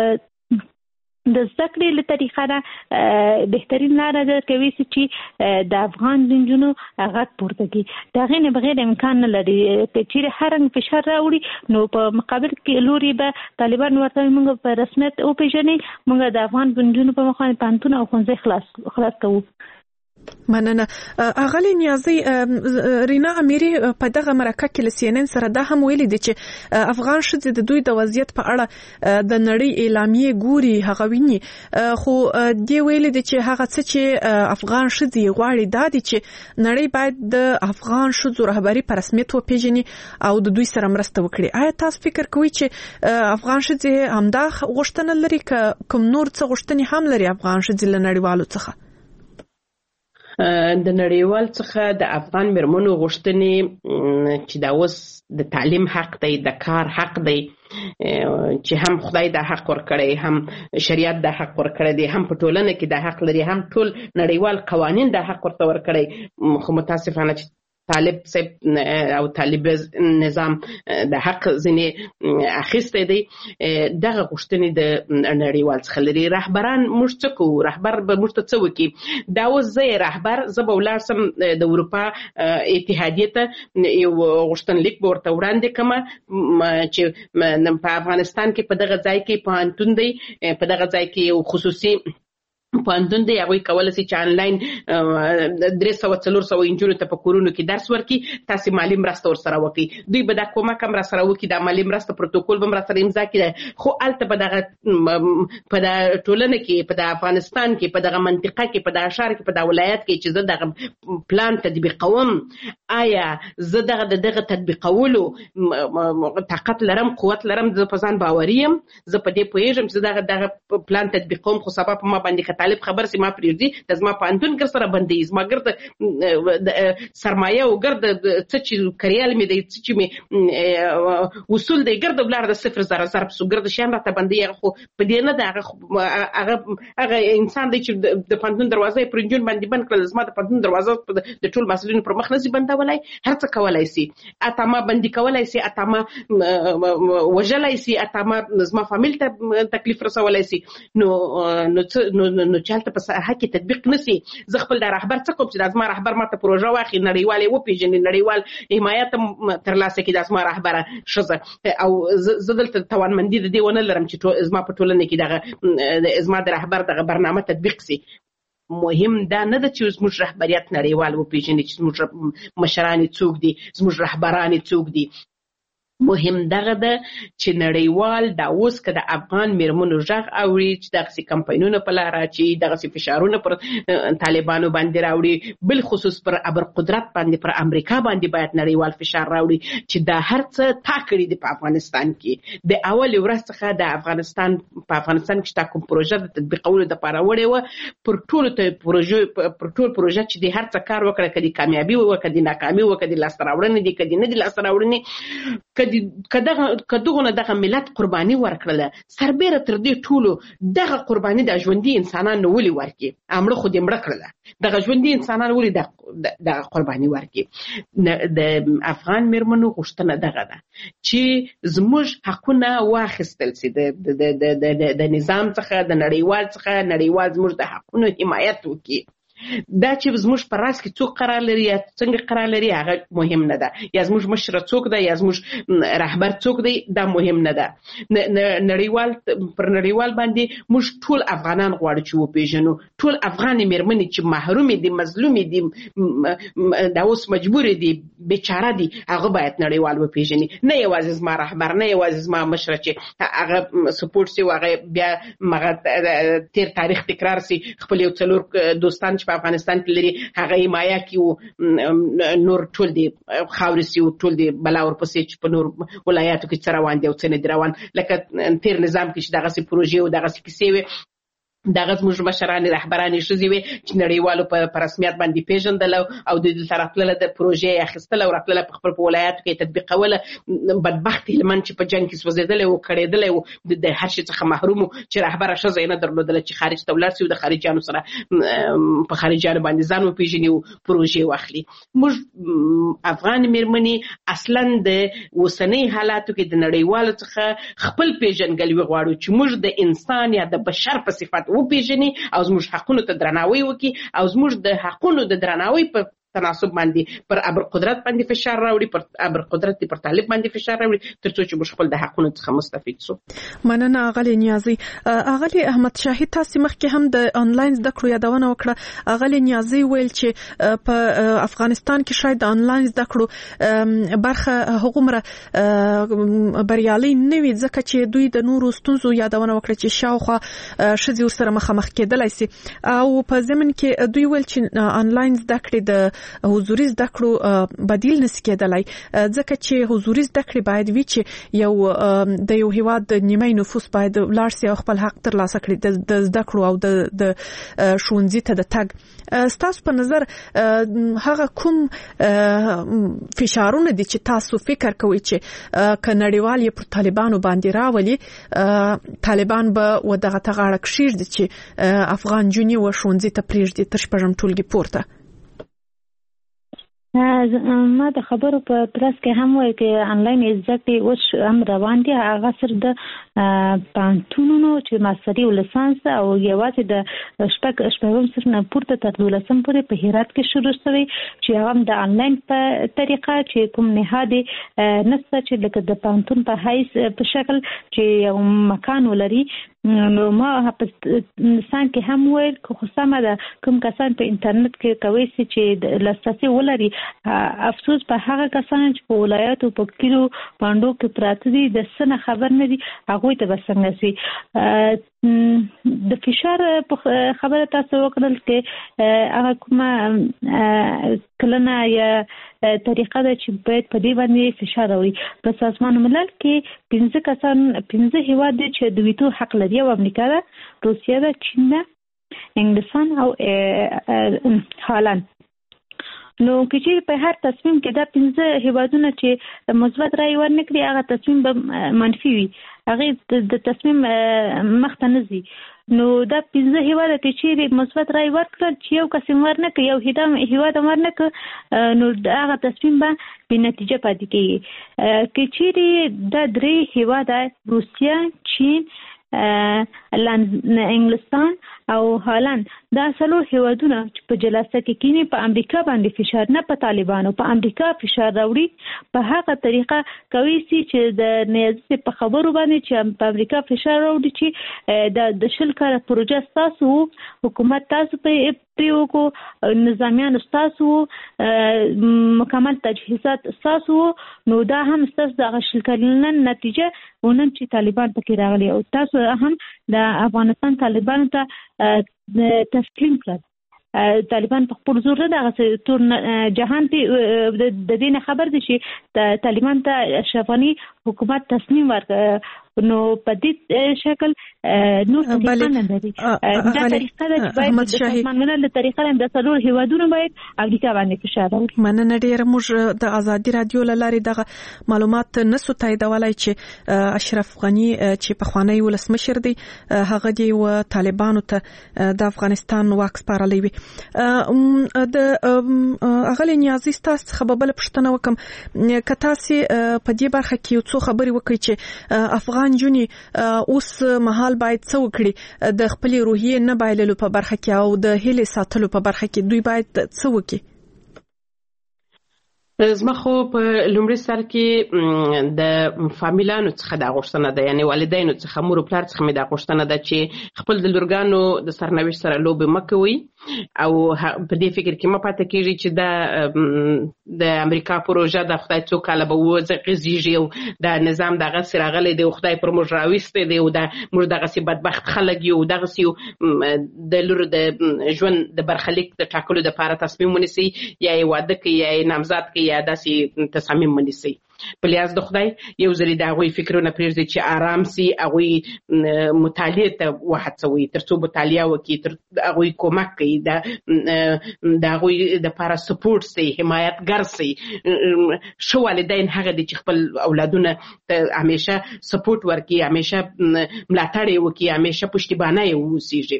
د زده کړې له طریقه نه بهترین لاره ده کوي چې د افغان جنونو هغه پورته کی دا غینه بغیر امکان نه لري چې هر رنګ فشار راوړي نو په مقابل کې لوري به طالبان ورته موږ په رسمیت او پیژنې موږ د افغان جنونو په مخ باندې پانتون او خنځه خلاص کوو مننه اغلی نیازي رینا اميري په دغه مرکه کې لسینن سره دا هم ویلي دي چې افغان شذ د دوی د وضعیت په اړه د نړۍ اعلامیه ګوري هغه ویني خو دی ویلي دي چې هغه څه چې افغان شذ غواړي دا دي چې نړۍ باید د افغان شذ رهبری په رسمیت و پیژني او د دوی سره مرسته وکړي آیا تاسو فکر کوئ چې افغان شذ همدا غوښتنه لري کوم نور څه غوښتنې هم لري افغان شذ له نړیوالو څخه د نړیوال څخه د افغان مرمنو غوښتنې چې دا اوس د تعلیم حق دی د کار حق دی چې هم خدای د حق ورکړي هم شریعت د حق ورکړي دي هم په ټولنه کې د حق لري هم ټول نړیوال قوانين د حق ورته ورکړي خو متاسفانه چې طالب صاحب او طالب نظام د حق ځنې اخیسته دي دغه غوښتنې د نړیوال څخه لري رهبران موږ څه کوو رهبر به موږ ته څه وکړي دا اوس زه رهبر زه به ولاړ سم د اروپا اتحادیه ته یو غوښتنلیک به ورته وړاندې کړم چې په افغانستان کې په دغه ځای کې پوهنتون دی په دغه ځای کې یو خصوصي پوهنتون دی هغوی کولی شي چې انلاین 300-400 انجونو ته په کورونو کې درس ورکړي تاسو مالي مرسته ورسره وکړي دوی به دا کومک هم راسره وکړي دا مالي مرسته پروتوکول به هم راسره امضا کړي خو هلته په دغه ټولنه کې په افغانستان کې په دغه منطقه کې په دغه ښار کې په دغه ولایت کې چې زه دغه پلان تطبیقوم آیا زه دغه تطبیقولو طاقت لرم قوت لرم زه په ځان باوري یم زه په دې پوهېږم چې زه دغه پلان تطبیقوم خو سبا په ما باندې طالب خبر سي ما پریږدي د زما پانتون ګر سره بندي زما ګرد سرمایه او ګرد څه چې کریال می دی څه چې می وصول دی ګرد بلار د 0.00 سو ګرد شان راته بندي خو په دې نه دا هغه انسان دی چې د پانتون دروازه پرنجون باندې بند کړل زما د پانتون دروازه د ټول مسؤلینو پر مخ نسی بندولای هر څه کولای سي اتما بندي کولای سي اتما وجلای سي اتما زما فامیل ته تکلیف رسولای سي نو چالت په ساحه کې تطبیق نسی زه خپل د رهبر څخه کوم چې د ازما رهبر ماته پروژه واخی نړیوال او پیژنې نړیوال حمایت تر لاسه کې د ازما رهبر شزه او زه دلته توانمندي د دې ونه لرم چې ازما په ټولنه کې دغه ازما د رهبر دغه برنامه تطبیق سي مهم دا نه ده چې زموږ رهبریت نړیوال او پیژنې چې زموږ مشران څوک دي زموږ رهبران څوک دي مهم دغه ده چې نړیوال دا اوس که د افغان میرمنو غږ اوري چې دغسې کمپاینونه په لاره اچوي، دغسې فشارونه پر طالبانو باندې راوړي، بل خصوص پر ابرقدرت باندې، پر امریکا باندې باید نړیوال فشار راوړي چې دا هر څه تا کړي دي په افغانستان کې. د اول ورځ څخه د افغانستان کې چې کوم پروژه د تطبیقولو دپاره وړې وه، پر ټول پروژه چې د هر څه کار وکړه، که د کامیابي وه، که د ناکامي وه، که د لاسته راوړنې دي، که د نه دي لاسته راوړنې، که دغه دغه ملت قرباني ورکړله، سربیره تر دې ټولو دغه قرباني د ژوندي انسانانو ولې ورکړي؟ امړه خو دې مړه کړله، دغه ژوندي انسانان ولې دغه قرباني ورکړي؟ د افغان میرمنو غوښتنه دغه ده چې زموږ حقونه واخیستل سي د نظام څخه، د نړیوال زموږ د حقونو حمایت وکړي. دا چې زموږ په راس کې څوک قرار لري یا څنګه قرار لري هغه مهم نه ده، یا زموږ مشره څوک ده یا زموږ رهبر څوک دی، دا مهم نه ده. پر نړیوال باندې موږ ټول افغانان غواړو چې وپېژنو، ټول افغانې میرمنې چې محرومې دي، مظلومې دي، دا اوس مجبورې دي، بیچاره دي، هغه باید نړیوال وپېژني. نه یوازې زما رهبر، نه یوازې زما مشره چې هغه سپورټ سي، هغه بیا مغه تیر تاریخ تکرار سي، خپل یو څلور دوستان په افغانستان کې لري هغه حمایه کیو، نور ټول دی خاورې سي، ټول دی بلا ورپسې چې په نور ولایاتو کې څه روان دي او څه نه دي روان. لکه تیر نظام کې چې دغسې پروژې او دغسې کیسې وې، دغه زموږ مشرانې رهبرانې ښځې وې چې نړیوالو په رسمیت باندې پېژندله او د دلته راتلله، د پروژې یې اخیستله او راتلله په خپل په ولایاتو کې یې تطبیقوله. بدبخت هلمند چې په جنګ کې سوځېدلی و، کړېدلی و، د هر شي څخه محروم و، چې رهبره ښځه یې نه درلودله چې خارج ته ولاړ سي او د خارجیانو سره په خارجیانو باندې ځان وپېژني او پروژې واخلي. موږ افغان میرمنې اصلا د اوسنۍ حالاتو کې د نړیوالو څخه خپل پېژندګلوي غواړو چې موږ د انسان یا د بشر په صفت وپېژني او زموږ حقونو ته درناوی وکړي او زموږ د حقونو د درناوی په تناسب باندې پر ابرقدرت باندې فشار راوړي، پر ابرقدرت پر طالب باندې فشار راوړي، ترڅو چې موږ خپل د حقونو څخه مستفید سو. مننه اغلی نیازی. اغلی احمد شاهد، تاسو مخکې هم د انلاین زده کړو یادونه وکړه. اغلی نیازی ویل چې په افغانستان کې شاید د انلاین زده کړو برخه هغومره بریالي نه وي، ځکه چې دوی د نورو ستونزو یادونه وکړه چې شاوخوا ښځې ورسره مخامخ کېدلی سي، او په ضمن کې دوی ویل چې انلاین زده کړې د حضوري زده کړو بدیل نشي کېدلای، ځکه چې حضوري زده کړې باید وي چې د یو هیواد د نیمه نفوس باید ولاړ سي او خپل حق ترلاسه کړي د زده کړو او د ښوونځي ته د تګ. ستاسو په نظر هغه کوم فشارونه دي چې تاسو فکر کوئ چې که نړیوال یې پر طالبانو باندې راولي، طالبان به ودغه تغاړه کښیږدي چې افغان جونې و ښوونځي ته پرېږدي تر شپږم ټولګي پورته؟ ما د خبرو په ترڅ کې هم وایي چې انلاین زده کړې اوس هم روان دي، هغه صرف د پوهنتونونو چې ماستري او لیسانس او یوازې د شپږم صنف نه پورته تر 12م پورې په هرات کې شروع شوی، چې هغه د انلاین په طریقه چې کوم نهاد نسته چې لکه د پوهنتون په حیث په شکل چې یو مکان ولري. نو ما په انسان کې هم ویل خو سمه ده کوم کسان په انټرنیټ کې کوي چې لاسرسي ولري، افسوس په هغه کسان چې په ولایاتو په کلیو باندې کې پراته دي د سنه خبر نه دي، هغه ته بسنګ سي. د فشار خبره تاسو وکړل کې هغه کومه کلنه یا طریقه ده چې باید په دې باندې فشار راوړي. په سازمان ملل کې 15 هیواد دي چې د ویتو حق لري، او امریکا ده، روسیه ده، چین ده، انګلستان او هالند. نو چې په هر تصمیم کې دا 15 هیوادونه چې مثبت رائے ورنکړي هغه تصمیم به منفي وي، هغه د تصمیم مخته نه ځي. نو دا 15 هیواد چې مثبت رائے ورکړل چې یو قسم ورنکړي، یو هیواد ورنکړي، نو هغه تصمیم به بې نتیجه پاتې کیږي. چې دا 3 هیواد روسیه، چین، انګلستان او هالند دا څلور هیوادونه چې په جلسه کې کینی په امریکا باندې فشار نه په طالبانو په امریکا فشار راوړي په هغه طریقه کوي چې د نیازي په خبرو باندې چې په امریکا فشار راوړي چې د شل کال پروژه تاسو حکومت تاسو په پریوکو نظامیان تاسو مکمل تجهیزات تاسو نو دا هم تاسو د شل کلن نتیجه ونن چې طالبان پکې راغلي او تاسو هم د افغانستان طالبان ته تسلیم کړل طالبان په خپل زور دغه ټول جهان ته د دې خبر دي چې طالبان ته اشرفاني حکومت تسلیم ورکړ نو په دې شکل نو طریقه نه لري دا طریقه د احمد شاهي مننه طریقه د څلور هیوادونو باید امریکا باندې فشار راوړي مننه ډیره موږ د ازادي رادیو لارې دغه معلومات نسو تاییدولای چې اشرف غنی چې په خوانی ولسمشر دی هغه دی و طالبانو ته د افغانستان واک سپارلی وي د اغلی نیازي تاسو خبربل پښتنه وکم کته سي په دې برخه کې څو خبري وکړي چې افغان جونی اوس مهال باید څو کړي د خپل روحیه نه بایللو په برخه کې او د هیله ساتلو په برخه کې دوی باید څو وکړي زما خو په لومړي سر کې د فامیلانو څخه د غوښتنه ده یعنی والدینو څخه مور او پلار څخه مې د غوښتنه ده چې خپل د لورګانو د سرنوشت سره لوبې مکوي او په دې فکر کې مپاته کېږي چې د امریکا پروژه د خدای څو کاله به وځي او د نظام دغه سراغلې د خدای پر موږ راويسته دی او د موږ دغه سي بدبخت خلک یو دغه سي د لور د ژوند د برخلیک د ټاکلو د لپاره تصمیم ونیسي یا واده کوي یا نامزاد کوي یا داسې تصمیم ونیسي په لیاز د خدای یو ځلې د هغوی فکرونه پرېږدي چې آرام سي هغوی مطالعې ته وهڅوي تر څو مطالعه وکړي تر هغوی کومک کوي د هغوی دپاره سپورټ سي حمایتګر سي ښه والدین هغه دي چې خپل اولادونه ته همیشه سپورټ ورکړي همیشه ملاتړ یې وکړي همیشه پشتیبانه یې واوسیږي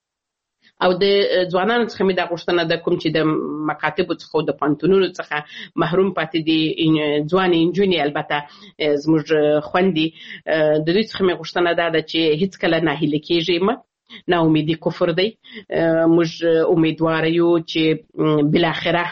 او د ځوانانو څخه مې دا غوښتنه ده کوم چې د مکاتبو څخه د پانتونونو څخه محروم پاتې دي ځوانې نجونې البته زموږ خوندې د دوی څخه مې غوښتنه ده چې هیڅکله ناهیلي کېږئ مه ناامیدي کفر دی موږ امیدواره یو چې بالاخره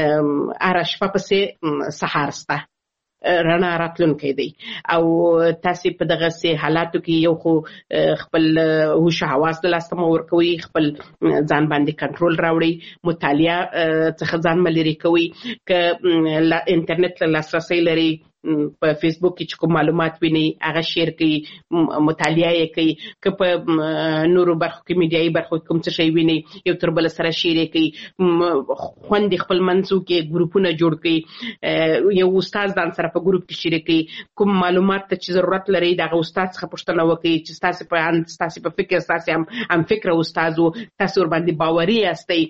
هره شپه پسې سهار سته رڼا راتلونکی دی او تاسو په دغه سي حالاتو کې یو خو خپل هوش حواس د لاسته ورکوي خپل ځان باندې کنټرول راوړي مطالعه څخه ځان ملري کوي ک انټرنیټ له لاسرسي لري په فیسبوک کې چې کوم معلومات ویني هغه شیر کوي مطالعه یې کوي که په نورو برخو کې میډیایي برخو کوم څه شی ویني یو تر بل سره شیر کوي خوندې خپل منځو کې ګروپونه جوړ کوي یو استاد ځان سره په ګروپ کې شیر کوي کوم معلومات ته چې ضرورت لري دغه استاد څخه پوښتنه وکړي چې تاسو په فکر تاسو هم فکر استاد او تاسو ور باندې باوري یاستئ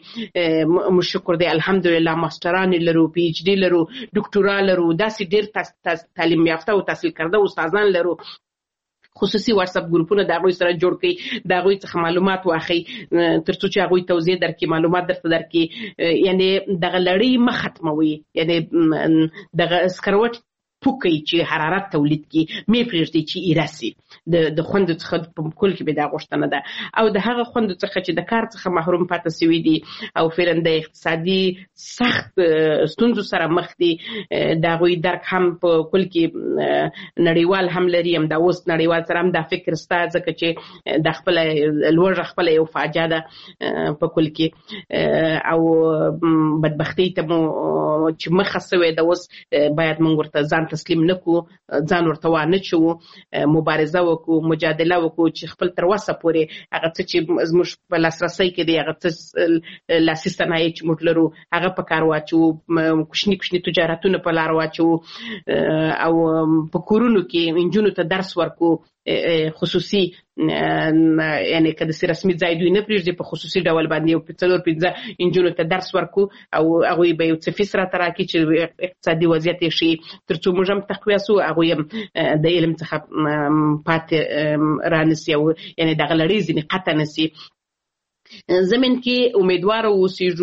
مو شکر دی الحمدلله ماستران لرو پی ایچ ډی لرو ډاکټورا لرو داسې ډیر تعلیم یافته او تحصیل کرده استادان لرو خصوصي واتساپ ګروپونه د هغوی سره جوړ کړي د هغوی څخه معلومات واخلي تر څو چې هغوی توضیح درکړي معلومات درته درکړي یعنی دغه لړۍ مه ختموي یعنی دغه سکروټ پوکي چې حرارت تولید کی مې پرېږدي چې ایراسي د خوند څخه په کول کې به دا غوښتنه ده او د هغه خوند څخه چې د کار څخه محروم پاتې سوي دي او فعلا د اقتصادي سخت ستونزو سره مخ دي دا غوي درک هم په کول کې نړیوال هم لري هم دا اوس نړیوال سره هم دا فکر ستا ځکه چې د خپل لوړ خپل یو فاجعه ده په کول کې او بدبختی ته مو چې مخه سوي د اوس باید موږ ورته ځان تسلیم نکو ځان ورته وانه چو مبارزه وکړو مجادله وکړو چې خپل تر وسه پورې هغه څه چې زموږ په لاسرسي کې دی هغه څه لاسي صنایع چې موږ لرو هغه په کار واچو کوچني تجارتونه په لار واچو او په کورونو کې انجونو ته درس ورکو خصوصي یعنی کله چې رسمي ځای دوی نه پریږدي په خصوصي ډول باندې یو 4-5 انجونو ته درس ورکو او هغه به یو څه فیس را تراکي چې اقتصادي وضعیت شي ترڅو موږ هم تقویه سو هغه د علم څخه پاتې رانسي او یعنی د غلړې ځنی قطع نسی زمين کې امیدوار اوسېږو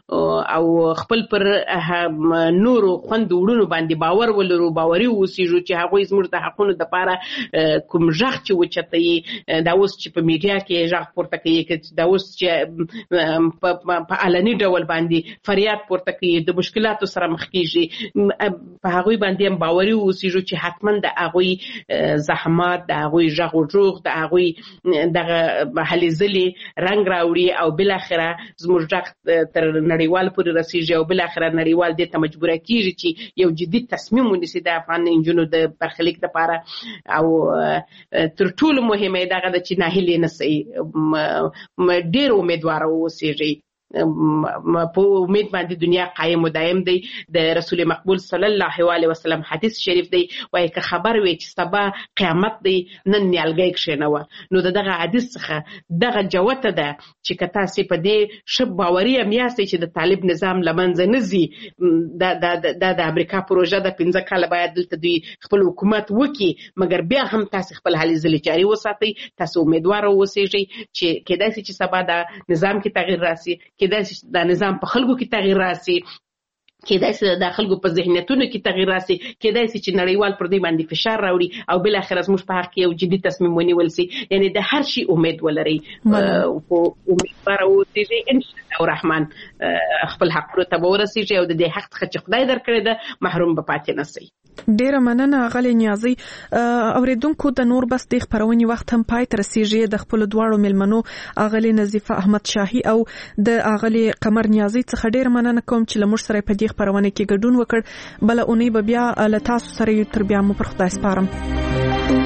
او خپل پر نورو خوند وړونو باندې باور ولرو، باوري اوسېږو چې هغوی زموږ د حقونو دپاره کوم غږ چې اوچتوي، دا اوس چې په میډیا کې غږ پورته کوي، دا اوس چې په علني ډول باندې فریاد پورته کوي، د مشکلاتو سره مخ کېږي، په هغوی باندې هم باوري اوسېږو چې حتما د هغوی زحمات، د هغوی غږ و جوغ، د هغوی دغه هلې ځلې رنګ راوړي او بالاخره زموږ غږ تر نړیوال پورې رسېږي او بالاخره نړیوال دې ته مجبوره کېږي چې یو جدي تصمیم ونیسي د افغان نجونو د برخلیک دپاره. او تر ټولو مهمه یې دغه ده چې ناهیلې نه سئ، ډېر امیدواره واوسېږئ. په امید باندې دنیا قایم و دایم دی. د رسول مقبول صلی الله علیه وسلم حدیث شریف دی، وایي که خبر وي چې سبا قیامت دی نن نیالګی کښېنوه. نو دغه حدیث څخه دغه جوته ده چې که تاسې په دې ښه باوري هم یاستئ چې د طالب نظام له منځه نه ځي، دا د امریکا پروژه ده، 15 کاله باید دلته دوی خپل حکومت وکړي، مګر بیا هم تاسې خپل هلې ځلې جاري وساتئ، تاسې امیدواره واوسېږئ چې کېدای شي چې سبا دا نظام کې تغییر راسي، کېدای شي دا نظام په خلکو کې تغییر راسي، کېدای شي د خلکو په ذهنیتونو کې تغییر راسي، کېدای شي چې نړیوال پر دوی باندې فشار راوړي او بالاخره زموږ په حق کې یو جدي تصمیم ونیول سي. یعنی د هر شي امید ولرئ، امیدواره اوسېږئ، ان شاء الله الرحمن خپل حقونو ته به ورسېږئ او د دې حق څخه چې خدای درکړی ده محروم به پاتې نه سئ. ډیره مننه اغلې نیازي. اوریدونکو د نور بس د خبرونې وخت هم پای ته رسیږي. د خپل دواړو ملمنو اغلې نظیفه احمد شاهي او د اغلې قمر نیازي څخه ډیره مننه کوم چې لمر سره په دې خبرونه کې ګډون وکړ. بل اونۍ به بیا له تاسو سره یو تر بیا مو پر خدای سپارم.